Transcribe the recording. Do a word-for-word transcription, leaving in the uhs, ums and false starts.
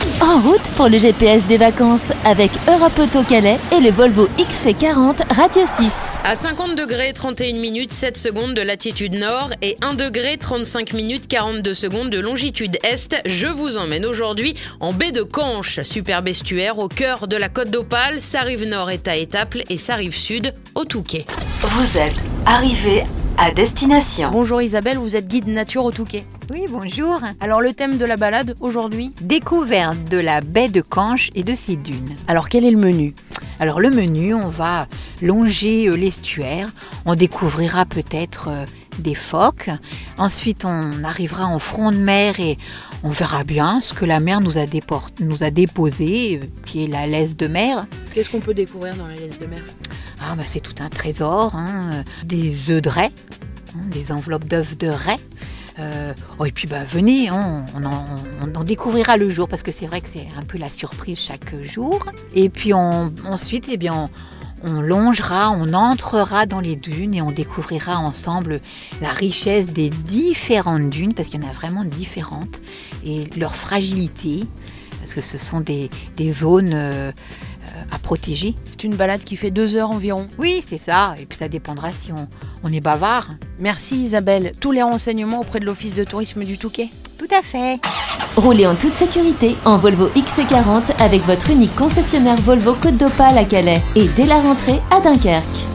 En route pour le G P S des vacances avec Europe Auto Calais et le Volvo X C quarante Radio six. À cinquante degrés trente et une minutes sept secondes de latitude nord et un degré trente-cinq minutes quarante-deux secondes de longitude est, je vous emmène aujourd'hui en baie de Canche, superbe estuaire au cœur de la Côte d'Opale. Sa rive nord est à Étaples et sa rive sud au Touquet. Vous êtes arrivé à destination. Bonjour Isabelle, vous êtes guide nature au Touquet. Oui, bonjour. Alors le thème de la balade aujourd'hui ? Découverte de la baie de Canche et de ses dunes. Alors quel est le menu ? Alors le menu, on va longer l'estuaire, on découvrira peut-être des phoques, ensuite on arrivera en front de mer et on verra bien ce que la mer nous a, déport- nous a déposé, qui est la laisse de mer. Qu'est-ce qu'on peut découvrir dans la laisse de mer ? Ah bah c'est tout un trésor, hein, des œufs de raie, hein, des enveloppes d'œufs de raie. Euh, oh et puis bah venez, hein, on, en, on en découvrira le jour parce que c'est vrai que c'est un peu la surprise chaque jour. Et puis on, ensuite, eh bien, on, on longera, on entrera dans les dunes et on découvrira ensemble la richesse des différentes dunes parce qu'il y en a vraiment différentes et leur fragilité parce que ce sont des, des zones euh, à protéger. C'est une balade qui fait deux heures environ. Oui, c'est ça. Et puis ça dépendra si on, on est bavard. Merci Isabelle. Tous les renseignements auprès de l'Office de tourisme du Touquet. Tout à fait. Roulez en toute sécurité en Volvo X C quarante avec votre unique concessionnaire Volvo Côte d'Opale à Calais et dès la rentrée à Dunkerque.